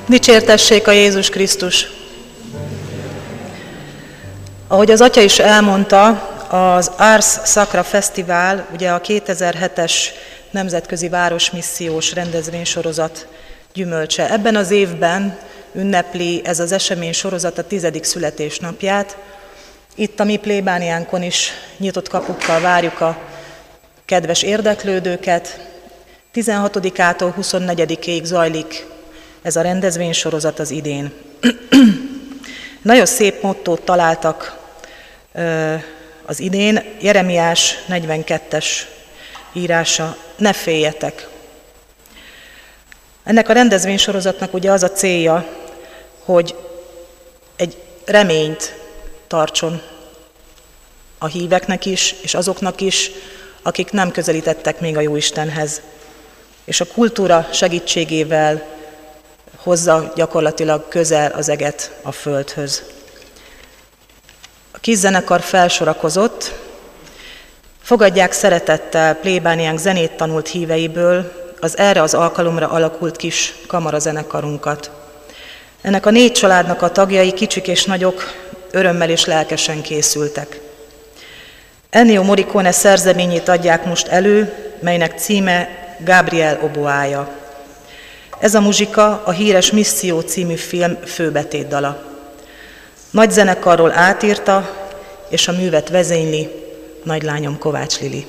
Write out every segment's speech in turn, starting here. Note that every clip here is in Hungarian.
Dicsértessék a Jézus Krisztus! Ahogy az Atya is elmondta, az Ars Sacra Fesztivál, ugye a 2007-es nemzetközi városmissziós rendezvénysorozat gyümölcse. Ebben az évben ünnepli ez az eseménysorozat a 10. születésnapját. Itt a mi plébániánkon is nyitott kapukkal várjuk a kedves érdeklődőket. 16-ától 24-ig zajlik ez a rendezvénysorozat az idén. Nagyon szép mottót találtak az idén, Jeremiás 42-es írása, ne féljetek. Ennek a rendezvénysorozatnak ugye az a célja, hogy egy reményt tartson a híveknek is, és azoknak is, akik nem közelítettek még a Jóistenhez. És a kultúra segítségével hozza gyakorlatilag közel az eget a földhöz. A kis zenekar felsorakozott, fogadják szeretettel plébániánk zenét tanult híveiből az erre az alkalomra alakult kis kamarazenekarunkat. Ennek a 4 családnak a tagjai, kicsik és nagyok, örömmel és lelkesen készültek. Ennio Morricone szerzeményét adják most elő, melynek címe Gabriel Oboája. Ez a muzsika a híres Misszió című film főbetétdala. Nagy zenekarról átírta, és a művet vezényli nagylányom Kovács Lili.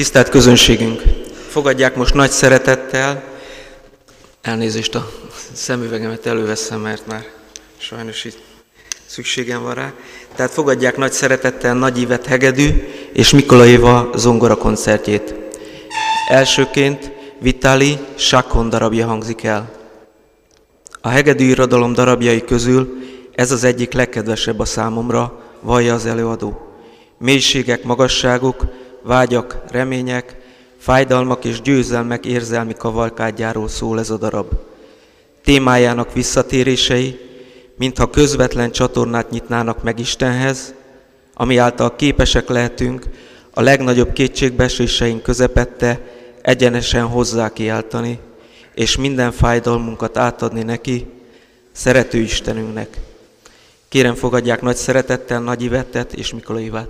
Tisztelt közönségünk! Fogadják most nagy szeretettel, elnézést a szemüvegemet előveszem, mert már sajnos itt szükségem van rá. Tehát fogadják nagy szeretettel Nagy Ivett hegedű és Mikola Éva zongora koncertjét. Elsőként Vitali Sakon darabja hangzik el. A hegedű irodalom darabjai közül ez az egyik legkedvesebb a számomra, vallja az előadó. Mélységek, magasságok, vágyak, remények, fájdalmak és győzelmek érzelmi kavalkádjáról szól ez a darab. Témájának visszatérései, mintha közvetlen csatornát nyitnának meg Istenhez, ami által képesek lehetünk a legnagyobb kétségbeeséseink közepette egyenesen hozzá kiáltani, és minden fájdalmunkat átadni neki, szerető Istenünknek. Kérem, fogadják nagy szeretettel Nagy Ivettet és Mikola Évát.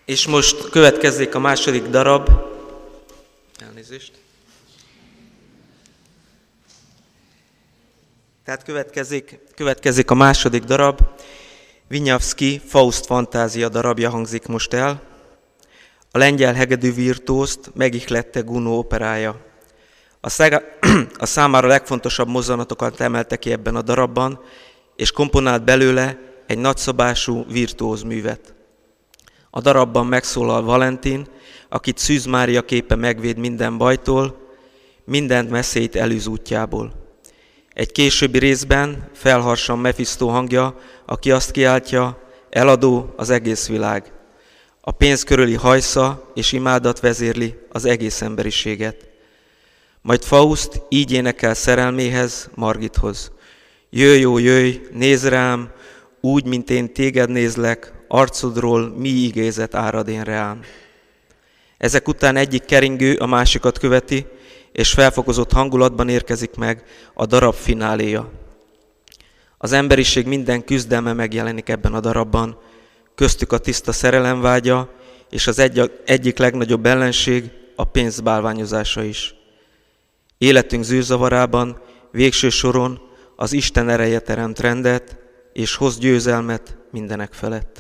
És most következzék a második darab. Elnézést. Tehát következik a második darab. Wieniawski Faust fantázia darabja hangzik most el. A lengyel hegedű virtuózt megihlette Gounod operája. A számára legfontosabb mozzanatokat emelte ki ebben a darabban, és komponált belőle egy nagyszabású virtuóz művet. A darabban megszólal Valentin, akit Szűz Mária képe megvéd minden bajtól, minden veszélyt elűz útjából. Egy későbbi részben felharsan Mephisto hangja, aki azt kiáltja, eladó az egész világ. A pénz körüli hajsza és imádat vezérli az egész emberiséget. Majd Faust így énekel szerelméhez, Margithoz. Jöjj, ó, jöjj, nézd rám, úgy, mint én téged nézlek, arcodról mi igézet árad én reám. Ezek után egyik keringő a másikat követi, és felfokozott hangulatban érkezik meg a darab fináléja. Az emberiség minden küzdelme megjelenik ebben a darabban, köztük a tiszta szerelemvágya, és az egyik legnagyobb ellenség a pénz bálványozása is. Életünk zűrzavarában, végső soron az Isten ereje teremt rendet, és hoz győzelmet mindenek felett.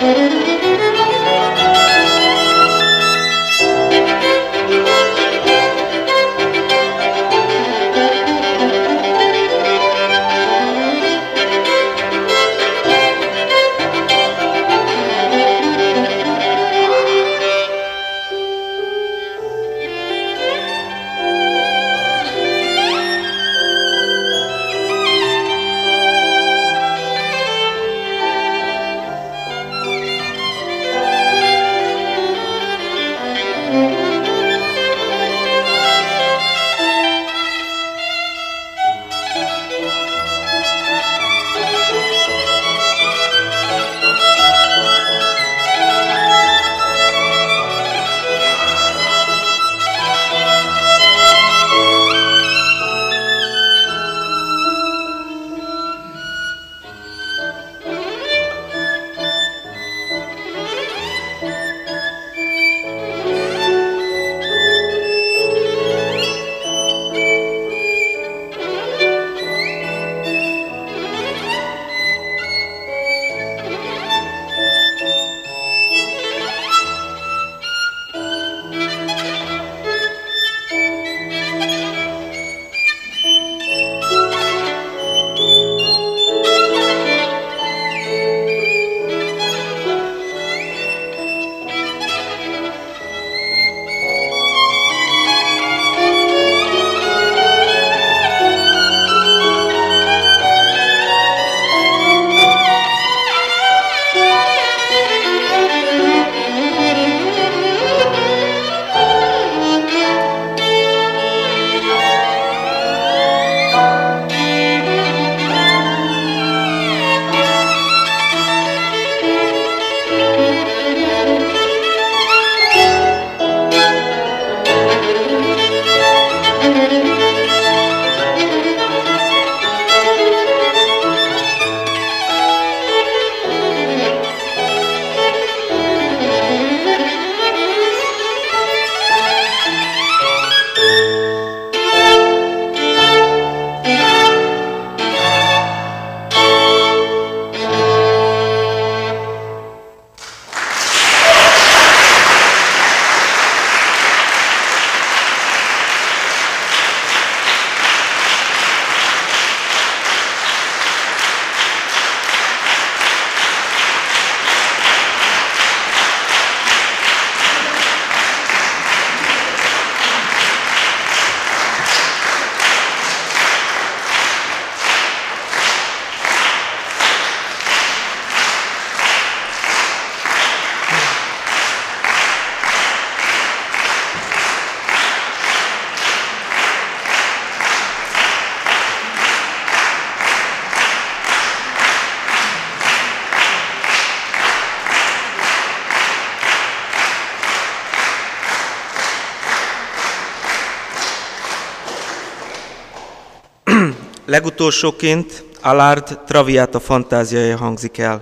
Legutolsóként Allard Traviata fantáziája hangzik el.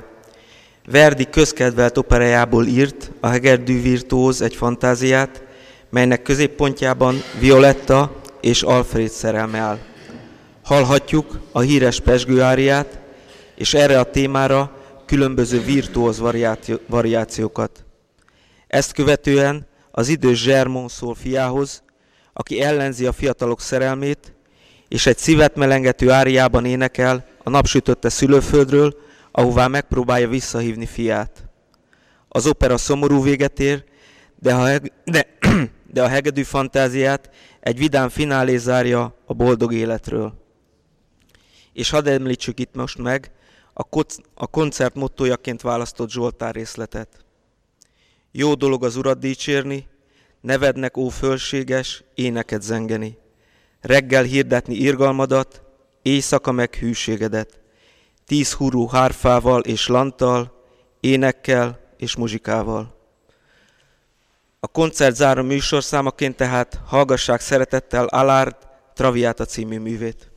Verdi közkedvelt operájából írt a hegedű virtuóz egy fantáziát, melynek középpontjában Violetta és Alfred szerelme áll. Hallhatjuk a híres pezsgőáriát, és erre a témára különböző virtuóz variációkat. Ezt követően az idős Zsermon szól fiához, aki ellenzi a fiatalok szerelmét, és egy szívet melengető áriában énekel a napsütötte szülőföldről, ahová megpróbálja visszahívni fiát. Az opera szomorú véget ér, de a hegedű fantáziát egy vidám finálé zárja a boldog életről. És hadd említsük itt most meg a koncert mottójaként választott Zsoltár részletet. Jó dolog az Urat dicsérni, nevednek, ó fölséges, éneket zengeni. Reggel hirdetni irgalmadat, éjszaka meg hűségedet. 10 hurú hárfával és lanttal, énekkel és muzsikával. A koncert záró műsorszámaként tehát hallgassák szeretettel Allard Traviata című művét.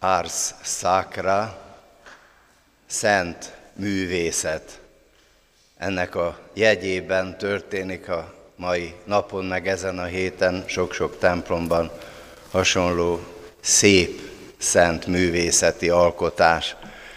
Ars Sacra, szent művészet. Ennek a jegyében történik a mai napon, meg ezen a héten sok-sok templomban hasonló szép, szent művészeti alkotás.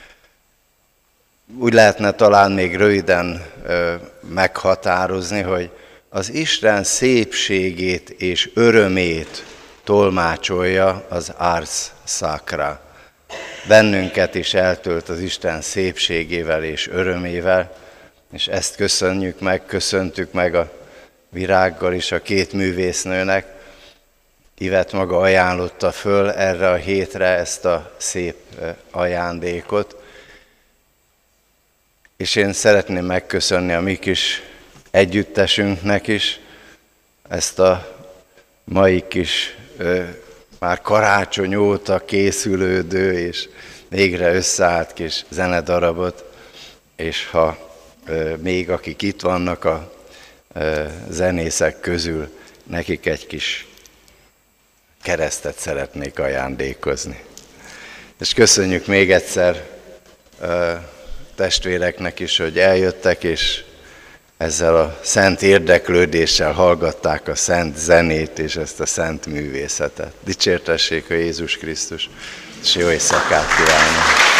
Úgy lehetne talán még röviden meghatározni, hogy az Isten szépségét és örömét tolmácsolja az Ars Sacra. Bennünket is eltölt az Isten szépségével és örömével, és ezt köszöntük meg a virággal is a két művésznőnek. Ivet maga ajánlotta föl erre a hétre ezt a szép ajándékot, és én szeretném megköszönni a mi kis együttesünknek is ezt a mai kis már karácsony óta készülődő és végre összeállt kis zenedarabot, és ha még akik itt vannak a zenészek közül, nekik egy kis keresztet szeretnék ajándékozni. És köszönjük még egyszer testvéreknek is, hogy eljöttek, és ezzel a szent érdeklődéssel hallgatták a szent zenét és ezt a szent művészetet. Dicsértessék a Jézus Krisztus, és jó éjszakát kívánok!